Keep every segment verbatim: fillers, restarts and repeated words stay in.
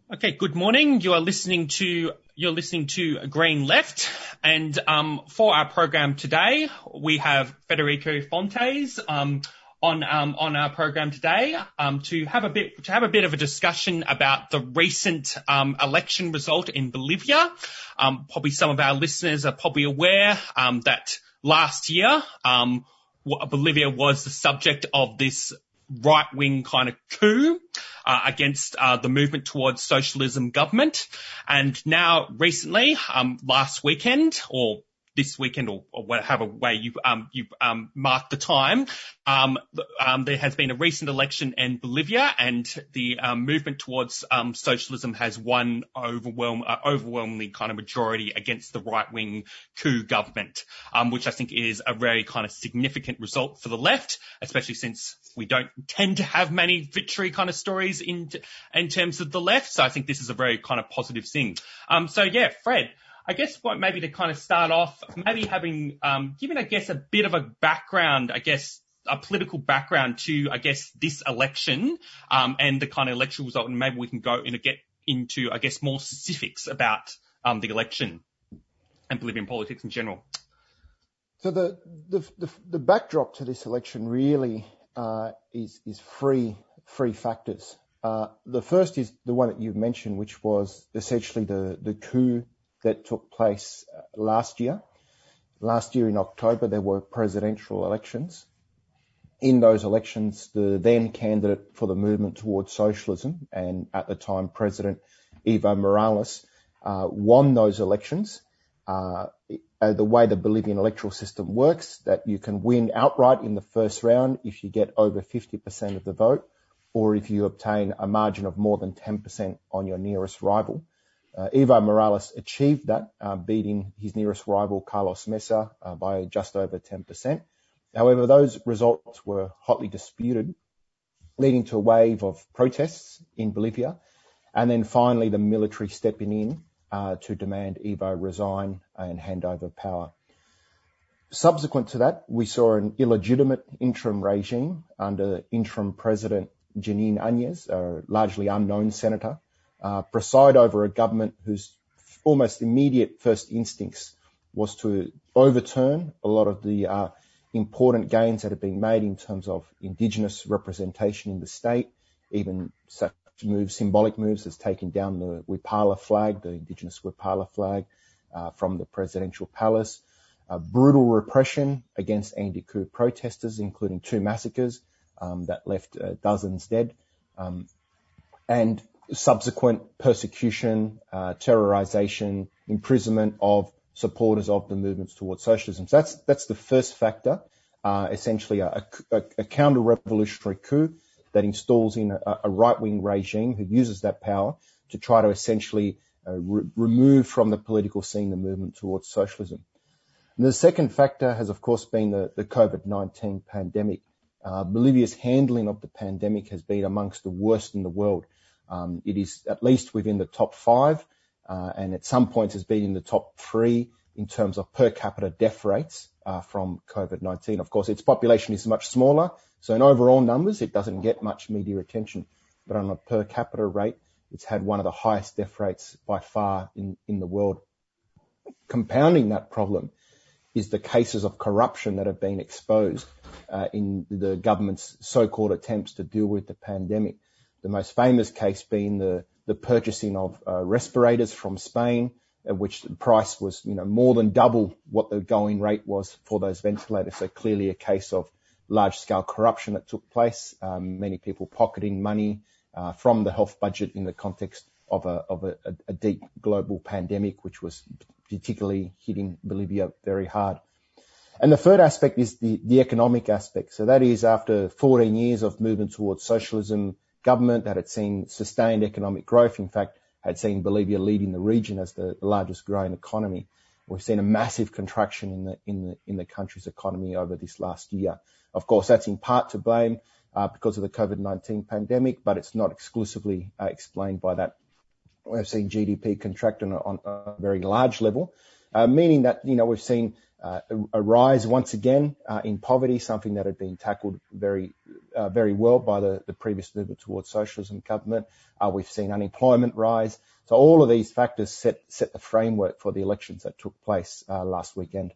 Okay, good morning. You are listening to you're listening to Green Left, and um, for our program today, we have Federico Fontes um, on um, on our program today um, to have a bit to have a bit of a discussion about the recent um, election result in Bolivia. Um, probably some of our listeners are probably aware um, that last year um, Bolivia was the subject of this right-wing kind of coup uh, against uh, the movement towards socialism government. And now recently, um, last weekend, or this weekend, or, or whatever way you um, you um, mark the time, um, um, there has been a recent election in Bolivia, and the um, movement towards um, socialism has won overwhelm, uh, overwhelmingly kind of majority against the right-wing coup government, um, which I think is a very kind of significant result for the left, especially since we don't tend to have many victory kind of stories in in terms of the left. So I think this is a very kind of positive thing. Um, so yeah, Fred, I guess what maybe to kind of start off, maybe having um, given, I guess, a bit of a background, I guess, a political background to, I guess, this election um, and the kind of election result, and maybe we can go in and get into, I guess, more specifics about um, the election and Bolivian politics in general. So the the the, the backdrop to this election really uh, is is three three factors. Uh, the first is the one that you mentioned, which was essentially the the coup that took place last year. Last year in October, there were presidential elections. In those elections, the then candidate for the movement towards socialism, and at the time President Evo Morales, uh, won those elections. Uh, the way the Bolivian electoral system works, that you can win outright in the first round if you get over fifty percent of the vote, or if you obtain a margin of more than ten percent on your nearest rival. Uh, Evo Morales achieved that, uh, beating his nearest rival, Carlos Mesa, uh, by just over ten percent. However, those results were hotly disputed, leading to a wave of protests in Bolivia, and then finally the military stepping in uh, to demand Evo resign and hand over power. Subsequent to that, we saw an illegitimate interim regime under interim President Jeanine Áñez, a largely unknown senator, Uh, preside over a government whose almost immediate first instincts was to overturn a lot of the uh, important gains that have been made in terms of indigenous representation in the state, even such moves, symbolic moves as taking down the Wipala flag, the indigenous Wipala flag, uh, from the presidential palace, uh, brutal repression against anti-coup protesters, including two massacres um, that left uh, dozens dead, um, and subsequent persecution, uh, terrorization, imprisonment of supporters of the movements towards socialism. So that's that's the first factor, uh, essentially a, a, a counter-revolutionary coup that installs in a, a right-wing regime who uses that power to try to essentially uh, re- remove from the political scene the movement towards socialism. And the second factor has, of course, been the, the COVID nineteen pandemic. Uh, Bolivia's handling of the pandemic has been amongst the worst in the world. Um, it is at least within the top five, uh, and at some points has been in the top three in terms of per capita death rates uh, from COVID nineteen. Of course, its population is much smaller, so in overall numbers, it doesn't get much media attention. But on a per capita rate, it's had one of the highest death rates by far in, in the world. Compounding that problem is the cases of corruption that have been exposed uh, in the government's so-called attempts to deal with the pandemic. The most famous case being the, the purchasing of uh, respirators from Spain, at which the price was, you know, more than double what the going rate was for those ventilators. So clearly a case of large-scale corruption that took place. Um, many people pocketing money uh, from the health budget in the context of a of a, a deep global pandemic, which was particularly hitting Bolivia very hard. And the third aspect is the, the economic aspect. So that is, after fourteen years of movement towards socialism, government that had seen sustained economic growth, in fact, had seen Bolivia leading the region as the, the largest growing economy. We've seen a massive contraction in the in the in the country's economy over this last year. Of course, that's in part to blame uh, because of the COVID nineteen pandemic, but it's not exclusively uh, explained by that. We've seen G D P contract on a, on a very large level, uh, meaning that, you know, we've seen uh, a, a rise once again uh, in poverty, something that had been tackled very, uh, very well by the, the previous movement towards socialism government. Uh, we've seen unemployment rise. So all of these factors set set the framework for the elections that took place uh, last weekend.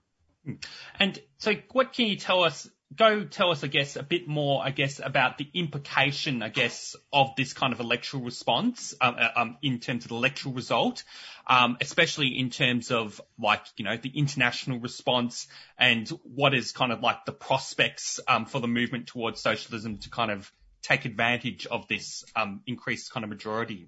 And so what can you tell us, go tell us, I guess, a bit more, I guess, about the implication, I guess, of this kind of electoral response um, um, in terms of the electoral result, um, especially in terms of, like, you know, the international response and what is kind of like the prospects um, for the movement towards socialism to kind of take advantage of this um, increased kind of majority.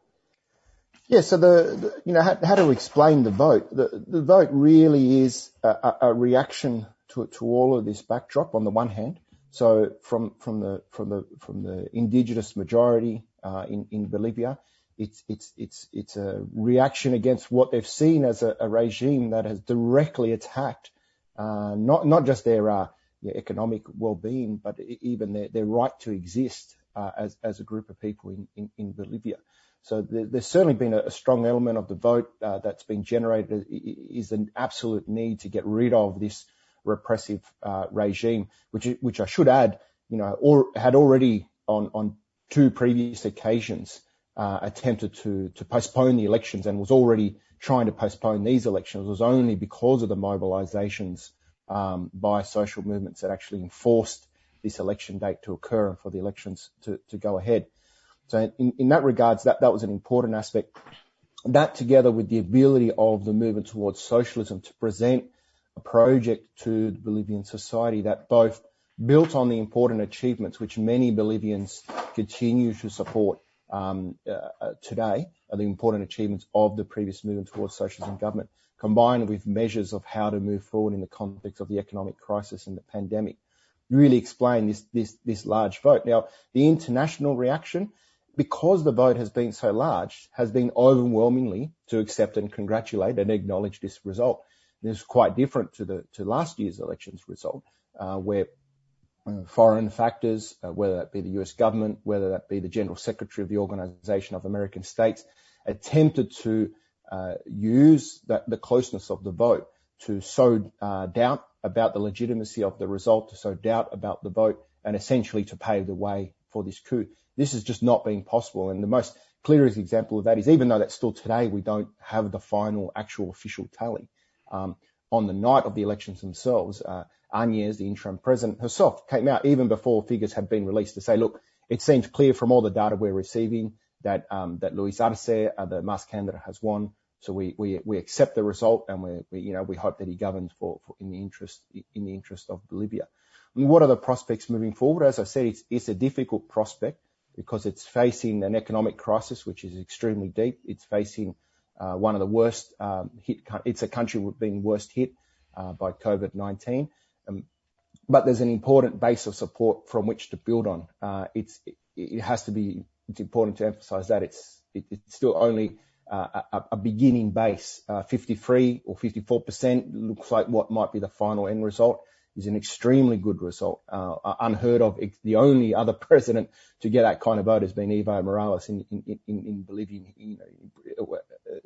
Yeah, so the, the you know how, how to explain the vote? The, the vote really is a, a reaction to to all of this backdrop. On the one hand, so from from the from the from the indigenous majority uh, in in Bolivia, it's it's it's it's a reaction against what they've seen as a, a regime that has directly attacked uh, not not just their uh, yeah, economic well-being, but even their their right to exist uh, as as a group of people in in, in Bolivia. So there's certainly been a strong element of the vote uh, that's been generated is an absolute need to get rid of this repressive uh, regime, which which I should add, you know, or had already on on two previous occasions uh, attempted to to postpone the elections and was already trying to postpone these elections. It was only because of the mobilizations um, by social movements that actually enforced this election date to occur and for the elections to to go ahead. So in, in that regards, that, that was an important aspect. That together with the ability of the movement towards socialism to present a project to the Bolivian society that both built on the important achievements which many Bolivians continue to support um, uh, today, are the important achievements of the previous movement towards socialism government, combined with measures of how to move forward in the context of the economic crisis and the pandemic, really explain this, this, this large vote. Now, the international reaction, because the vote has been so large, has been overwhelmingly to accept and congratulate and acknowledge this result. This is quite different to the to last year's elections result, uh, where uh, foreign factors, uh, whether that be the U S government, whether that be the General Secretary of the Organization of American States, attempted to uh, use that, the closeness of the vote to sow uh, doubt about the legitimacy of the result, to sow doubt about the vote, and essentially to pave the way for this coup. This has just not been possible. And the most clearest example of that is, even though that still today we don't have the final actual official tally, um, on the night of the elections themselves, uh, Áñez, the interim president herself, came out even before figures had been released to say, look, it seems clear from all the data we're receiving that um, that Luis Arce, uh, the masked candidate, has won. So we, we, we accept the result, and we, we, you know, we hope that he governs for, for in the interest, in the interest of Bolivia. And what are the prospects moving forward? As I said, it's, it's a difficult prospect, because it's facing an economic crisis which is extremely deep. It's facing uh, one of the worst um, hit. It's a country being worst hit uh, by COVID nineteen. Um, but there's an important base of support from which to build on. Uh, it's it, it has to be. It's important to emphasise that it's it, it's still only uh, a, a beginning base. Uh, fifty-three or fifty-four percent looks like what might be the final end result. Is an extremely good result, uh, unheard of. The only other president to get that kind of vote has been Evo Morales in, in, in, in Bolivian, you know,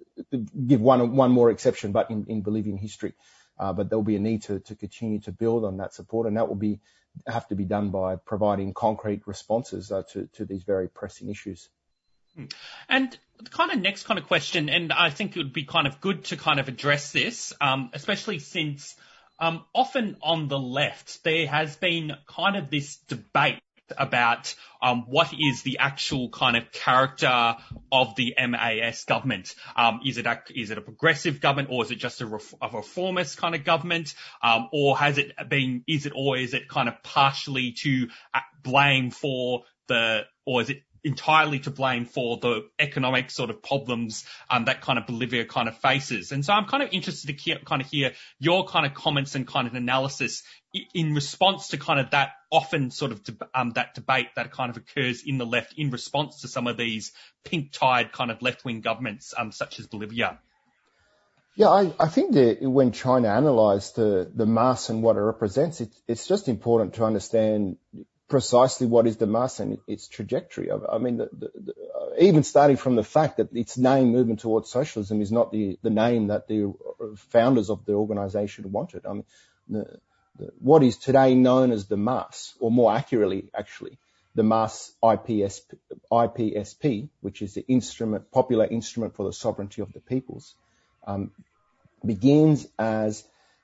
give one, one more exception, but in, in Bolivian history. Uh, but there'll be a need to, to continue to build on that support, and that will be, have to be done by providing concrete responses uh, to, to these very pressing issues. And the kind of next kind of question, and I think it would be kind of good to kind of address this, um, especially since Um, often on the left, there has been kind of this debate about um, what is the actual kind of character of the M A S government. Um, is it a, is it a progressive government, or is it just a, ref, a reformist kind of government? Um, or has it been, is it, or is it kind of partially to blame for the, or is it entirely to blame for the economic sort of problems um, that kind of Bolivia kind of faces? And so I'm kind of interested to hear, kind of hear your kind of comments and kind of analysis in response to kind of that often sort of de- um, that debate that kind of occurs in the left in response to some of these pink-tide kind of left-wing governments um, such as Bolivia. Yeah, I, I think that when China analysed the, the mass and what it represents, it, it's just important to understand precisely what is the MAS and its trajectory. I, I mean, the, the, the, uh, even starting from the fact that its name, Movement Towards Socialism, is not the, the name that the founders of the organisation wanted. I mean, the, the, what is today known as the MAS, or more accurately, actually, the MAS I P S P, I P S P, which is the instrument, popular instrument for the sovereignty of the peoples, um, begins as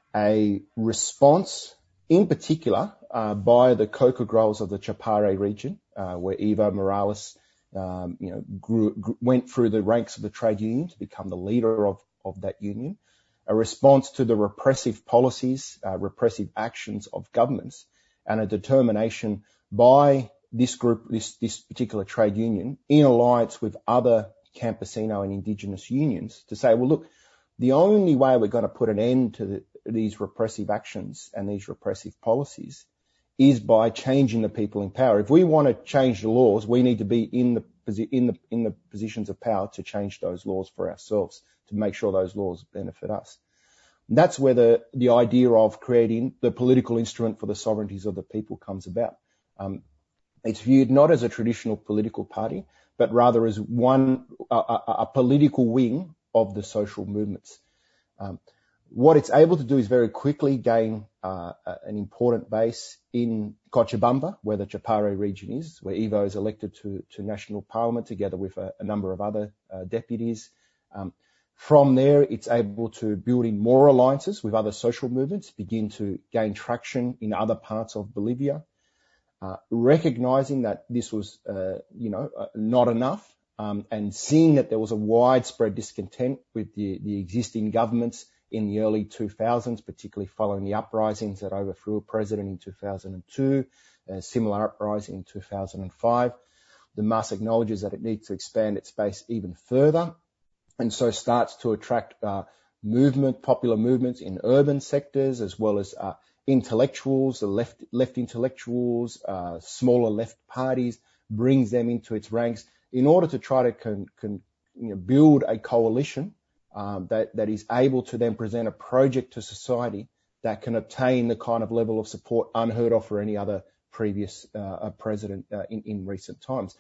a response, in particular, uh, by the coca growers of the Chapare region, uh, where Evo Morales, um, you know, grew, grew, went through the ranks of the trade union to become the leader of, of that union. A response to the repressive policies, uh, repressive actions of governments, and a determination by this group, this, this particular trade union, in alliance with other campesino and indigenous unions, to say, well, look, the only way we're going to put an end to the, these repressive actions and these repressive policies is by changing the people in power. If we want to change the laws, we need to be in the in the in the positions of power to change those laws for ourselves, to make sure those laws benefit us. And that's where the the idea of creating the political instrument for the sovereignties of the people comes about. Um, it's viewed not as a traditional political party, but rather as one a, a, a political wing of the social movements. Um, what it's able to do is very quickly gain uh, an important base in Cochabamba, where the Chapare region is, where Evo is elected to, to national parliament together with a, a number of other uh, deputies. Um, from there, it's able to build in more alliances with other social movements, begin to gain traction in other parts of Bolivia, uh, recognizing that this was, uh, you know, uh, not enough. Um, and seeing that there was a widespread discontent with the, the existing governments in the early two thousands, particularly following the uprisings that overthrew a president in two thousand two, a similar uprising in two thousand five. The MAS acknowledges that it needs to expand its base even further, and so starts to attract uh, movement, popular movements in urban sectors, as well as uh, intellectuals, the left, left intellectuals, uh, smaller left parties, brings them into its ranks, in order to try to con, con, you know, build a coalition um, that, that is able to then present a project to society that can obtain the kind of level of support unheard of for any other previous uh, president uh, in, in recent times.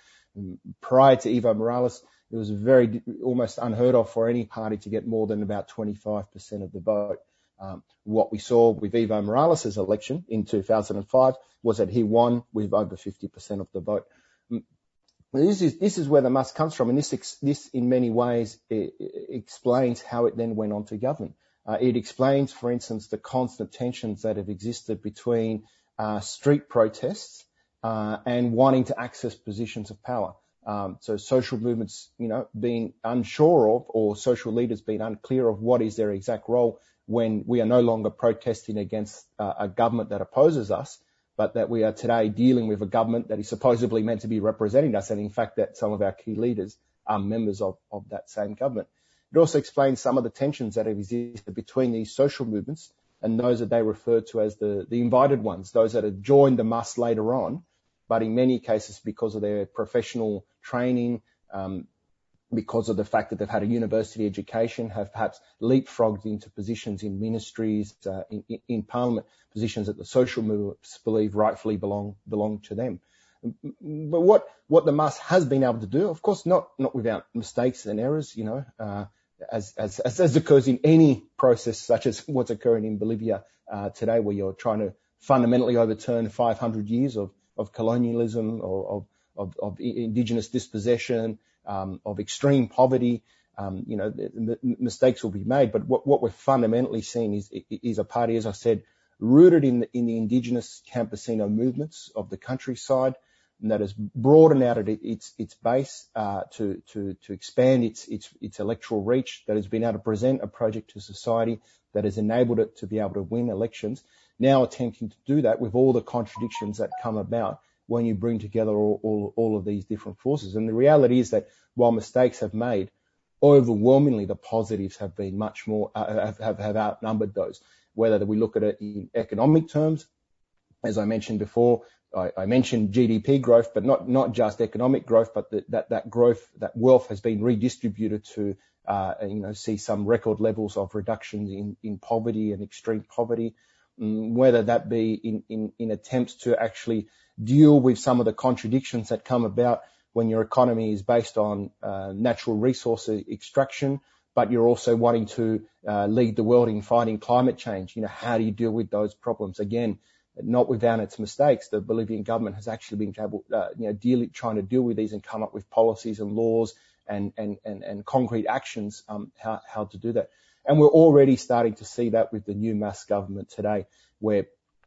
Prior to Evo Morales, it was very almost unheard of for any party to get more than about twenty-five percent of the vote. Um, what we saw with Evo Morales' election in two thousand five was that he won with over fifty percent of the vote. This is this is where the MAS comes from, and this ex, this in many ways it, it explains how it then went on to govern. Uh, it explains, for instance, the constant tensions that have existed between uh, street protests uh, and wanting to access positions of power. Um, so social movements, you know, being unsure of, or social leaders being unclear of what is their exact role when we are no longer protesting against uh, a government that opposes us, but that we are today dealing with a government that is supposedly meant to be representing us, and in fact that some of our key leaders are members of, of that same government. It also explains some of the tensions that have existed between these social movements and those that they refer to as the, the invited ones, those that have joined the MAS later on, but in many cases because of their professional training, um, because of the fact that they've had a university education, have perhaps leapfrogged into positions in ministries, uh, in, in, in parliament, positions that the social movements believe rightfully belong belong to them. But what what the MAS has been able to do, of course, not not without mistakes and errors, you know, uh, as as as, as occurs in any process such as what's occurring in Bolivia uh, today, where you're trying to fundamentally overturn five hundred years of of colonialism, or of of, of indigenous dispossession, um, of extreme poverty. Um, you know, the, the mistakes will be made, but what, what we're fundamentally seeing is is a party, as I said, rooted in the, in the indigenous campesino movements of the countryside, and that has broadened out at its its base uh, to to to expand its its its electoral reach, that has been able to present a project to society that has enabled it to be able to win elections. Now attempting to do that with all the contradictions that come about when you bring together all, all, all of these different forces. And the reality is that while mistakes have made, overwhelmingly the positives have been much more, uh, have, have, have outnumbered those. Whether we look at it in economic terms, as I mentioned before, I, I mentioned G D P growth, but not, not just economic growth, but the, that, that growth, that wealth has been redistributed to, uh, you know, see some record levels of reductions in, in poverty and extreme poverty. um, whether that be in, in, in attempts to actually deal with some of the contradictions that come about when your economy is based on uh, natural resource extraction, but you're also wanting to uh, lead the world in fighting climate change. You know, how do you deal with those problems? Again, not without its mistakes, the Bolivian government has actually been able, uh, you know, deal, trying to deal with these and come up with policies and laws and, and, and, and concrete actions, um, how, how to do that. And we're already starting to see that with the new Mas government today, where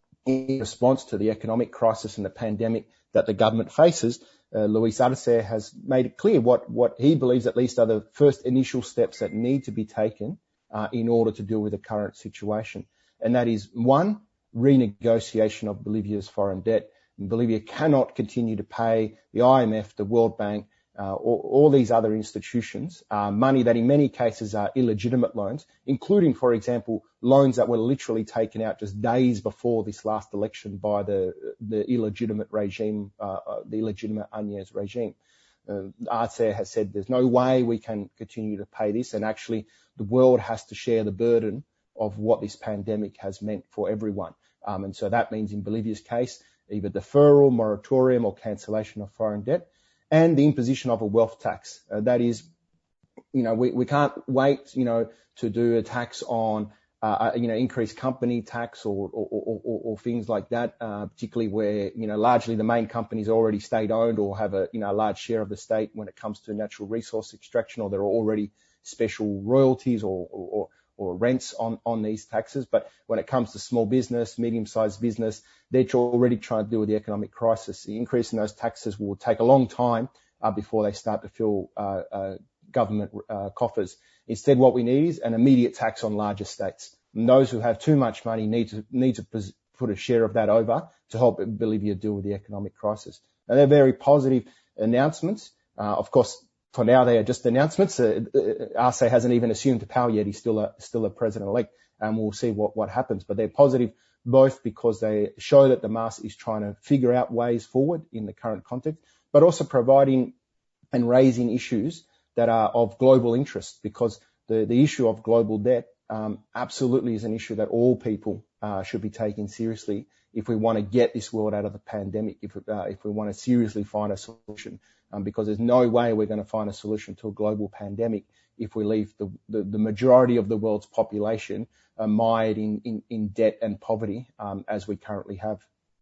in response to the economic crisis and the pandemic that the government faces, uh, Luis Arce has made it clear what, what he believes at least are the first initial steps that need to be taken uh, in order to deal with the current situation. And that is, one, renegotiation of Bolivia's foreign debt. Bolivia cannot continue to pay the I M F, the World Bank, uh, all, all these other institutions, uh, money that in many cases are illegitimate loans, including, for example, loans that were literally taken out just days before this last election by the, the illegitimate regime, uh, the illegitimate Áñez regime. Uh, Arce has said there's no way we can continue to pay this, and actually the world has to share the burden of what this pandemic has meant for everyone. Um, and so that means in Bolivia's case, either deferral, moratorium, or cancellation of foreign debt, and the imposition of a wealth tax. Uh, that is, you know, we, we can't wait, you know, to do a tax on, uh, you know, increased company tax or, or, or, or, or things like that, uh, particularly where, you know, largely the main companies are already state owned or have a, you know, a large share of the state when it comes to natural resource extraction, or there are already special royalties or, or, or rents on, on these taxes. But when it comes to small business, medium-sized business, they're already trying to deal with the economic crisis. The increase in those taxes will take a long time uh, before they start to fill uh, uh, government uh, coffers. Instead, what we need is an immediate tax on large estates. And those who have too much money need to need to put a share of that over to help Bolivia deal with the economic crisis. And they're very positive announcements. Uh, of course, for now, they are just announcements. Uh, Arce hasn't even assumed power yet. He's still a, still a president-elect, and we'll see what, what happens. But they're positive both because they show that the Mas is trying to figure out ways forward in the current context, but also providing and raising issues that are of global interest, because the, the issue of global debt um, absolutely is an issue that all people uh, should be taking seriously if we want to get this world out of the pandemic, if, uh, if we want to seriously find a solution. Um, because there's no way we're going to find a solution to a global pandemic if we leave the, the, the majority of the world's population uh, mired in, in, in debt and poverty um, as we currently have.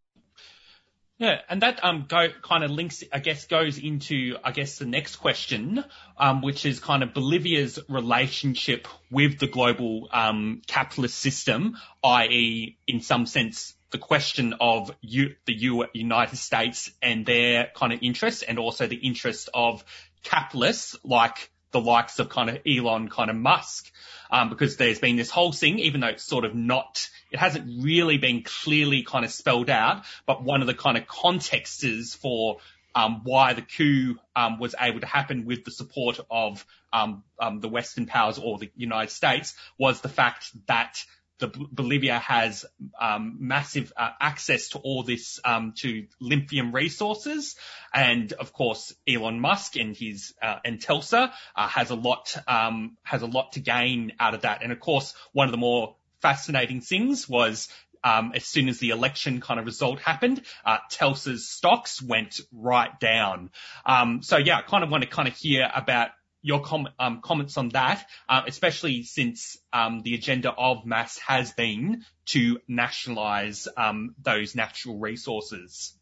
Yeah, and that um go kind of links, I guess, goes into, I guess, the next question, um, which is kind of Bolivia's relationship with the global um capitalist system, that is, in some sense, the question of U, the U, United States and their kind of interests, and also the interest of capitalists like the likes of kind of Elon, kind of Musk, um, because there's been this whole thing, even though it's sort of not, it hasn't really been clearly kind of spelled out, but one of the kind of contexts is for um, why the coup um, was able to happen with the support of um, um, the Western powers or the United States was the fact that the Bolivia has um, massive uh, access to all this, um, to lithium resources, and of course Elon Musk and his uh, and Telsa uh, has a lot um, has a lot to gain out of that. And of course, one of the more fascinating things was um, as soon as the election kind of result happened, uh, Telsa's stocks went right down. Um, so yeah, I kind of want to kind of hear about your com- um, comments on that, uh, especially since um, the agenda of Mas has been to nationalise um, those natural resources.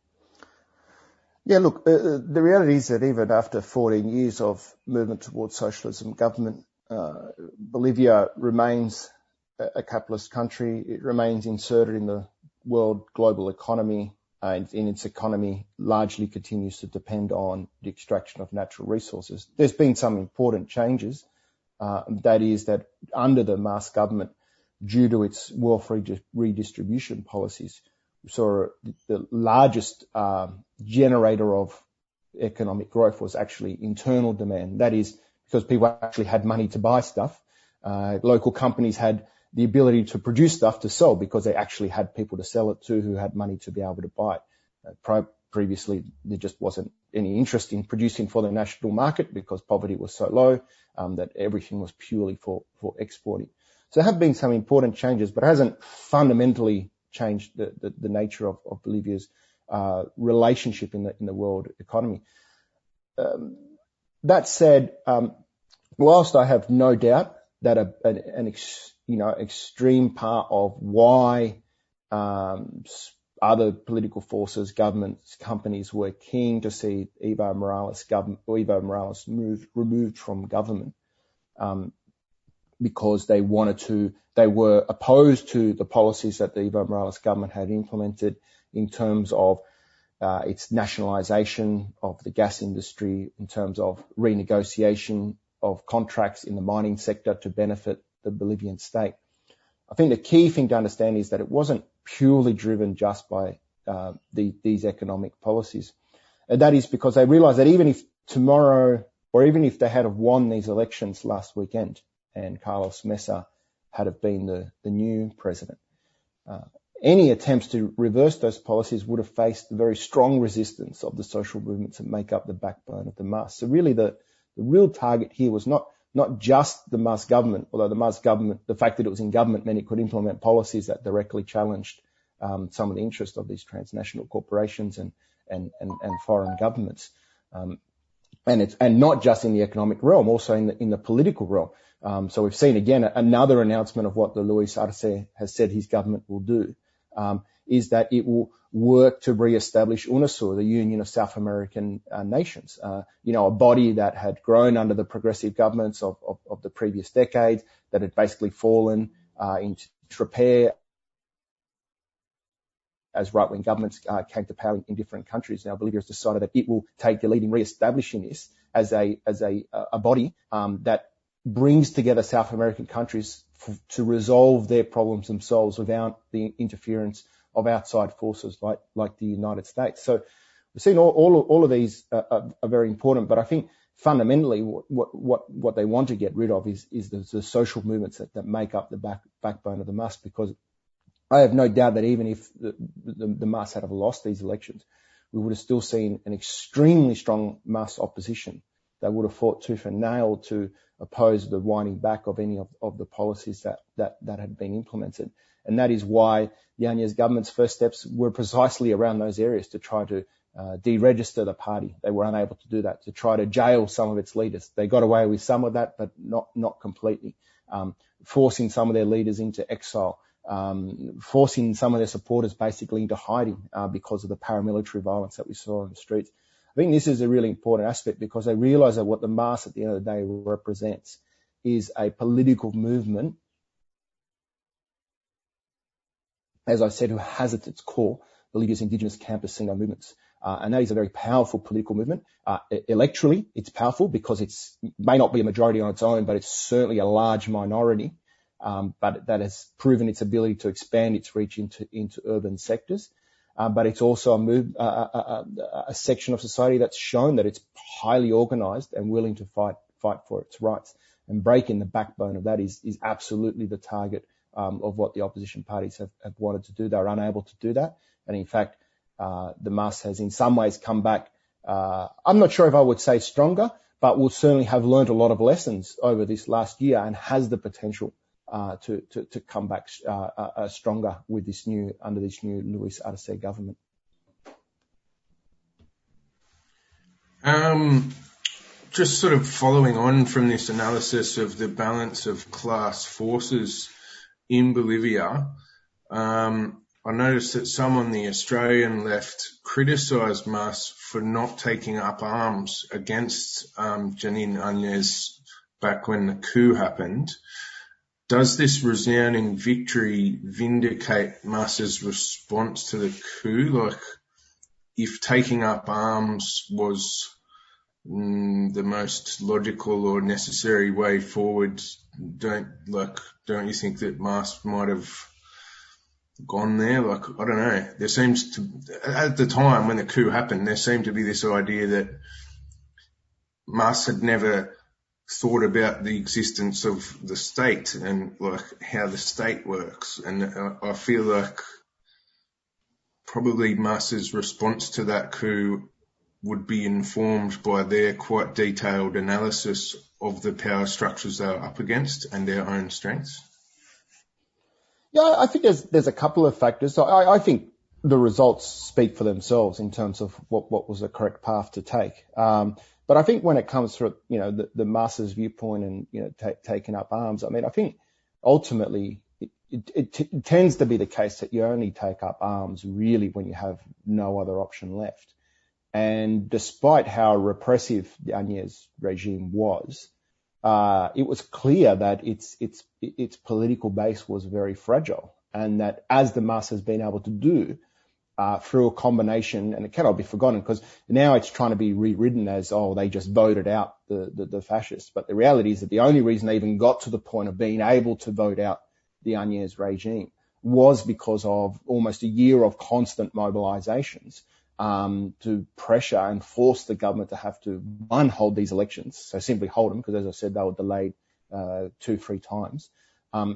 Yeah, look, uh, the reality is that even after fourteen years of movement towards socialism government, uh, Bolivia remains a, a capitalist country. It remains inserted in the world global economy. Uh, in, in its economy largely continues to depend on the extraction of natural resources. There's been some important changes. Uh, that is that under the Mas government, due to its wealth redistribution policies, we saw the largest uh, generator of economic growth was actually internal demand. That is because people actually had money to buy stuff. Uh, local companies had the ability to produce stuff to sell because they actually had people to sell it to who had money to be able to buy it. Uh, pri- previously, there just wasn't any interest in producing for the national market because poverty was so low um, that everything was purely for, for exporting. So there have been some important changes, but it hasn't fundamentally changed the, the, the nature of, of Bolivia's uh, relationship in the in the world economy. Um, that said, um, whilst I have no doubt that a, an, an ex, you know extreme part of why um, other political forces, governments, companies were keen to see Evo Morales government or Evo Morales moved removed from government, um, because they wanted to, they were opposed to the policies that the Evo Morales government had implemented in terms of uh, its nationalisation of the gas industry, in terms of renegotiation of contracts in the mining sector to benefit the Bolivian state. I think the key thing to understand is that it wasn't purely driven just by uh, the, these economic policies. And that is because they realised that even if tomorrow, or even if they had have won these elections last weekend, and Carlos Mesa had have been the, the new president, uh, any attempts to reverse those policies would have faced the very strong resistance of the social movements that make up the backbone of the M A S. So really the, the real target here was not, not just the M A S government, although the M A S government, the fact that it was in government meant it could implement policies that directly challenged um, some of the interests of these transnational corporations and, and, and, and foreign governments. Um, and it's, and not just in the economic realm, also in the, in the political realm. Um, so we've seen again another announcement of what the Luis Arce has said his government will do, um, is that it will work to re-establish UNASUR, the Union of South American uh, Nations, uh, you know, a body that had grown under the progressive governments of, of, of the previous decades, that had basically fallen uh, into repair as right-wing governments uh, came to power in, in different countries. Now Bolivia has decided that it will take the lead in re-establishing this as a as a a body um, that brings together South American countries f- to resolve their problems themselves without the interference of outside forces like like the United States. So we've seen all all of, all of these uh, are, are very important, but I think fundamentally what what what they want to get rid of is is the, the social movements that, that make up the back, backbone of the M A S, because I have no doubt that even if the, the, the M A S had have lost these elections, we would have still seen an extremely strong M A S opposition that would have fought tooth and nail to oppose the winding back of any of, of the policies that, that, that had been implemented. And that is why Yanez government's first steps were precisely around those areas, to try to uh, deregister the party. They were unable to do that, to try to jail some of its leaders. They got away with some of that, but not, not completely. Um, forcing some of their leaders into exile, um, forcing some of their supporters basically into hiding uh, because of the paramilitary violence that we saw on the streets. I think this is a really important aspect, because they realise that what the M A S at the end of the day represents is a political movement, as I said, who has at its core Bolivia's indigenous campesino movements. Uh, and that is a very powerful political movement. Uh, electorally, it's powerful because it's may not be a majority on its own, but it's certainly a large minority. Um, but that has proven its ability to expand its reach into, into urban sectors. Uh, but it's also a, move, uh, a, a, a section of society that's shown that it's highly organised and willing to fight fight for its rights. And breaking the backbone of that is, is absolutely the target um, of what the opposition parties have, have wanted to do. They're unable to do that. And in fact, uh, the M A S has in some ways come back. Uh, I'm not sure if I would say stronger, but will certainly have learned a lot of lessons over this last year, and has the potential Uh, to, to, to come back uh, uh, stronger with this new, under this new Luis Arce government. Um, just sort of following on from this analysis of the balance of class forces in Bolivia, um, I noticed that some on the Australian left criticised M A S for not taking up arms against um, Janine Áñez back when the coup happened. Does this resounding victory vindicate M A S's response to the coup? Like, if taking up arms was mm, the most logical or necessary way forward, don't like don't you think that M A S might have gone there? Like, I don't know. There seems to, at the time when the coup happened, there seemed to be this idea that M A S had never thought about the existence of the state and like how the state works. And I feel like probably M A S's response to that coup would be informed by their quite detailed analysis of the power structures they were up against and their own strengths. Yeah, I think there's there's a couple of factors. So I, I think the results speak for themselves in terms of what, what was the correct path to take. Um, but I think when it comes to, you know, the, the masses viewpoint and, you know, t- taking up arms, I mean, I think ultimately it, it, it, t- it tends to be the case that you only take up arms really when you have no other option left. And despite how repressive the Áñez regime was, uh, it was clear that its, its, its political base was very fragile, and that as the MAS has been able to do, Uh, through a combination, and it cannot be forgotten because now it's trying to be rewritten as, oh, they just voted out the, the, the fascists. But the reality is that the only reason they even got to the point of being able to vote out the Áñez regime was because of almost a year of constant mobilizations um, to pressure and force the government to have to, one, hold these elections, so simply hold them, because as I said, they were delayed uh, two, three times, um,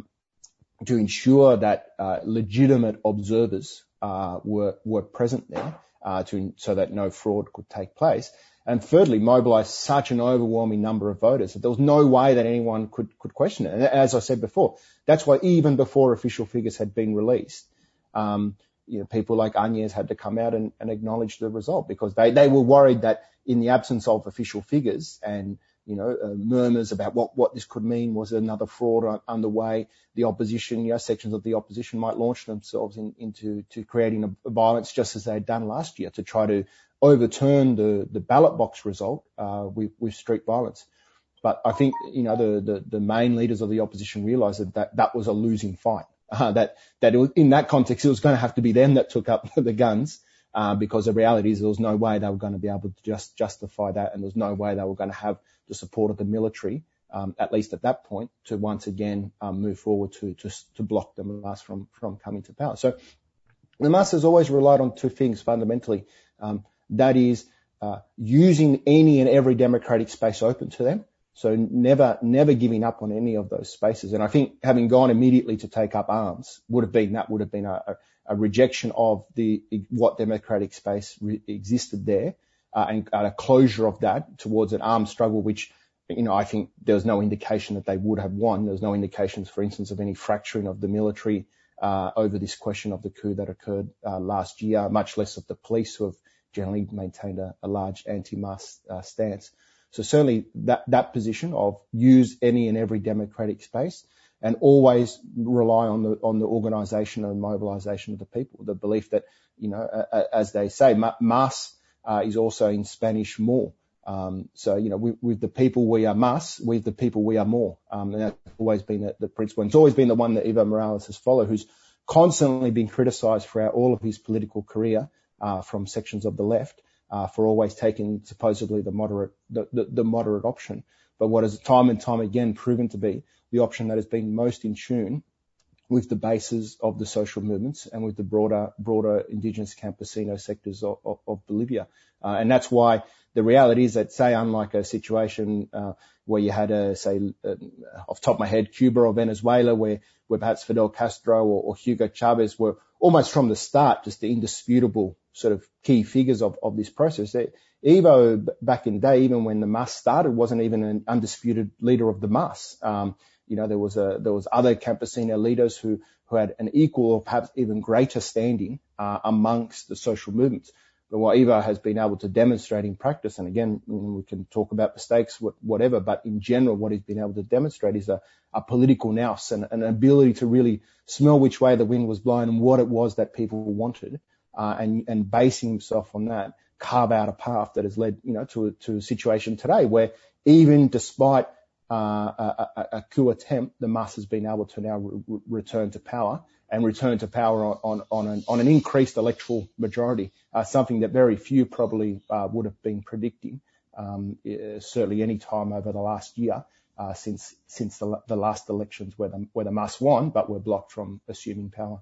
to ensure that uh, legitimate observers Uh, were were present there uh, to so that no fraud could take place, and thirdly, mobilise such an overwhelming number of voters that there was no way that anyone could could question it. And as I said before, that's why even before official figures had been released, um, you know, people like Áñez had to come out and, and acknowledge the result, because they they were worried that in the absence of official figures and you know, uh, murmurs about what, what this could mean, was another fraud on, underway, the opposition, you know, sections of the opposition might launch themselves in, into to creating a, a violence just as they had done last year to try to overturn the, the ballot box result uh, with, with street violence. But I think, you know, the, the, the main leaders of the opposition realised that, that that was a losing fight, uh, that, that it was, in that context it was going to have to be them that took up the guns. Uh, because the reality is there was no way they were going to be able to just justify that, and there was no way they were going to have the support of the military, um, at least at that point, to once again um, move forward to, to to block the MAS from from coming to power. So the MAS has always relied on two things fundamentally. Um, that is uh, using any and every democratic space open to them. So never never giving up on any of those spaces. And I think having gone immediately to take up arms would have been that would have been a, a a rejection of the what democratic space re- existed there, uh, and a closure of that towards an armed struggle, which, you know, I think there was no indication that they would have won. There was no indications, for instance, of any fracturing of the military uh, over this question of the coup that occurred uh, last year, much less of the police, who have generally maintained a, a large anti-MAS uh, stance. So certainly that, that position of use any and every democratic space, and always rely on the on the organisation and mobilisation of the people. The belief that, you know, uh, as they say, MAS uh, is also in Spanish more. Um, so, you know, with, with the people we are MAS, with the people we are more. Um, and that's always been the, the principle. And it's always been the one that Evo Morales has followed, who's constantly been criticised throughout all of his political career uh, from sections of the left uh, for always taking supposedly the moderate the, the, the moderate option. But what has time and time again proven to be the option that has been most in tune with the bases of the social movements and with the broader, broader indigenous campesino sectors of, of, of Bolivia. Uh, and that's why the reality is that, say, unlike a situation uh, where you had a, say, uh, off the top of my head, Cuba or Venezuela, where, where perhaps Fidel Castro or, or Hugo Chavez were almost from the start just the indisputable sort of key figures of, of this process. They, Evo, back in the day, even when the MAS started, wasn't even an undisputed leader of the MAS. Um, you know, there was a, there was other campesino leaders who, who had an equal or perhaps even greater standing, uh, amongst the social movements. But what Evo has been able to demonstrate in practice, and again, we can talk about mistakes, whatever, but in general, what he's been able to demonstrate is a, a political nous and an ability to really smell which way the wind was blowing and what it was that people wanted, uh, and, and basing himself on that, carve out a path that has led, you know, to a, to a situation today where even despite uh, a, a, a coup attempt, the MAS has been able to now re- return to power and return to power on, on, on, an, on an increased electoral majority, uh, something that very few probably uh, would have been predicting, um, uh, certainly any time over the last year, uh, since since the, the last elections where the, where the MAS won but were blocked from assuming power.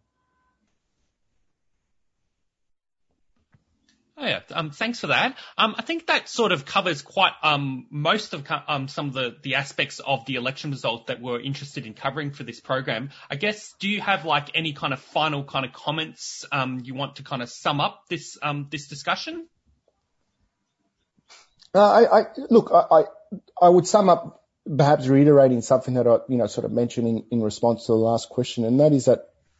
Oh yeah, um, thanks for that. Um, I think that sort of covers quite um, most of um, some of the, the aspects of the election result that we're interested in covering for this program. I guess, do you have like any kind of final kind of comments um, you want to kind of sum up this um, this discussion? Uh, I, I look, I, I I would sum up perhaps reiterating something that I you know sort of mentioned in, in response to the last question, and that is that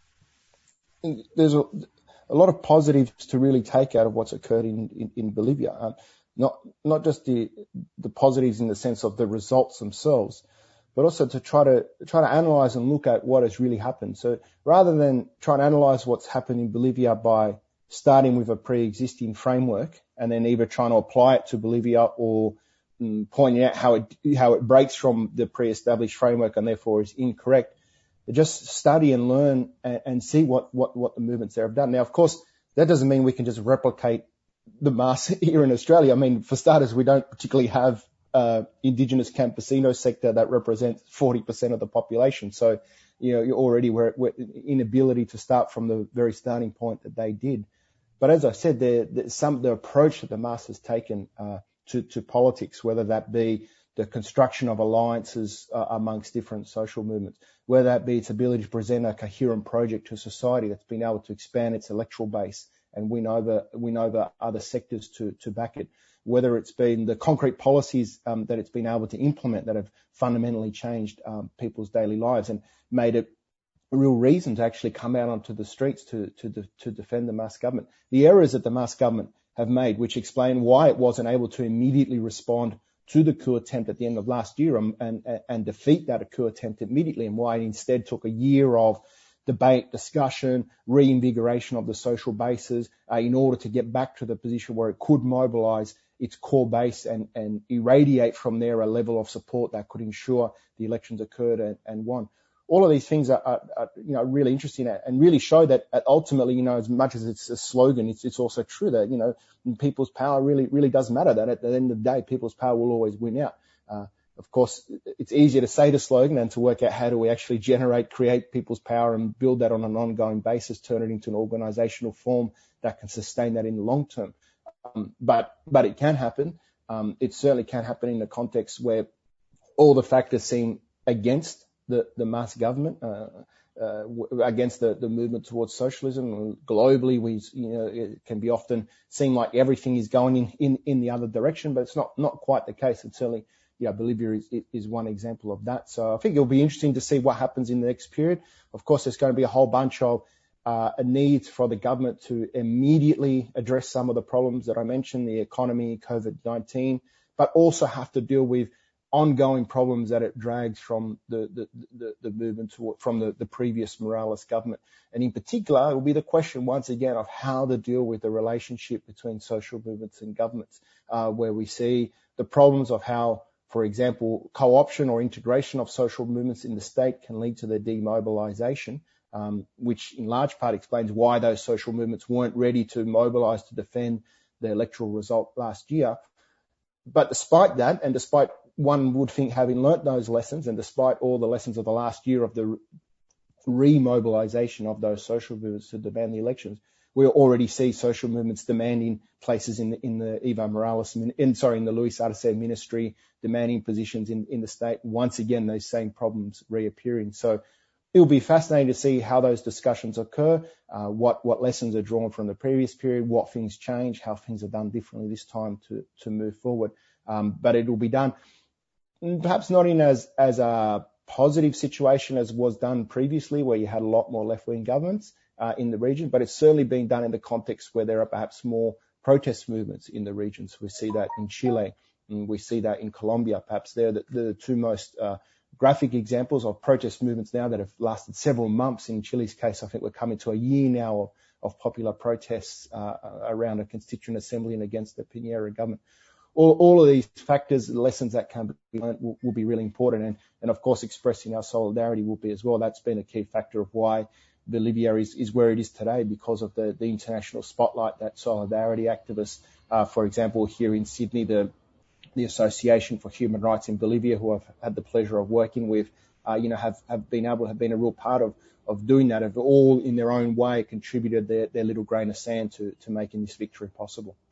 there's a, a lot of positives to really take out of what's occurred in, in, in Bolivia. Um, not not just the the positives in the sense of the results themselves, but also to try to try to analyze and look at what has really happened. So rather than try to analyze what's happened in Bolivia by starting with a pre-existing framework and then either trying to apply it to Bolivia or um, pointing out how it how it breaks from the pre-established framework and therefore is incorrect, just study and learn and, and see what, what, what the movements there have done. Now, of course, that doesn't mean we can just replicate the mass here in Australia. I mean, for starters, we don't particularly have uh, indigenous campesino sector that represents forty percent of the population. So, you know, you're already we're, we're inability to start from the very starting point that they did. But as I said, the, the, some the approach that the mass has taken uh, to, to politics, whether that be the construction of alliances uh, amongst different social movements, whether that be its ability to present a coherent project to society that's been able to expand its electoral base and win over win over other sectors to, to back it, whether it's been the concrete policies um, that it's been able to implement that have fundamentally changed um, people's daily lives and made it a real reason to actually come out onto the streets to to de- to defend the Mas government. The errors that the Mas government have made, which explain why it wasn't able to immediately respond to the coup attempt at the end of last year and, and, and defeat that coup attempt immediately, and why it instead took a year of debate, discussion, reinvigoration of the social bases uh, in order to get back to the position where it could mobilize its core base and, and irradiate from there a level of support that could ensure the elections occurred and, and won. All of these things are, are, are, you know, really interesting and really show that ultimately, you know, as much as it's a slogan, it's, it's also true that, you know, people's power really, really does matter. That at the end of the day, people's power will always win out. Uh, of course, it's easier to say the slogan than to work out how do we actually generate, create people's power and build that on an ongoing basis, turn it into an organizational form that can sustain that in the long term. Um, but, but it can happen. Um, it certainly can happen in a context where all the factors seem against the, the Mas government, uh, uh, w- against the, the movement towards socialism. Globally, we, you know, it can be often seem like everything is going in, in, in the other direction, but it's not, not quite the case. And certainly, you know, Bolivia is, is one example of that. So I think it'll be interesting to see what happens in the next period. Of course, there's going to be a whole bunch of uh, a need for the government to immediately address some of the problems that I mentioned, the economy, COVID nineteen, but also have to deal with ongoing problems that it drags from the, the, the, the movement toward, from the, the previous Morales government. And in particular, it will be the question once again of how to deal with the relationship between social movements and governments, uh, where we see the problems of how, for example, co-option or integration of social movements in the state can lead to their demobilization, um, which in large part explains why those social movements weren't ready to mobilize to defend the electoral result last year. But despite that, and despite one would think having learnt those lessons, and despite all the lessons of the last year of the remobilization of those social movements to demand the elections, we already see social movements demanding places in the, in the Evo Morales, in, sorry, in the Luis Arce ministry, demanding positions in, in the state. Once again, those same problems reappearing. So it'll be fascinating to see how those discussions occur, uh, what, what lessons are drawn from the previous period, what things change, how things are done differently this time to, to move forward. Um, but it will be done perhaps not in as, as a positive situation as was done previously, where you had a lot more left-wing governments uh, in the region, but it's certainly being done in the context where there are perhaps more protest movements in the regions. We see that in Chile, and we see that in Colombia. Perhaps they're the, the two most uh, graphic examples of protest movements now that have lasted several months. In Chile's case, I think we're coming to a year now of, of popular protests uh, around a constituent assembly and against the Piñera government. All, all of these factors, the lessons that can be learned will, will be really important. And, and of course, expressing our solidarity will be as well. That's been a key factor of why Bolivia is, is where it is today, because of the, the international spotlight that solidarity activists, uh, for example, here in Sydney, the, the Association for Human Rights in Bolivia, who I've had the pleasure of working with, uh, you know, have, have been able to have been a real part of, of doing that, have all in their own way contributed their, their little grain of sand to, to making this victory possible.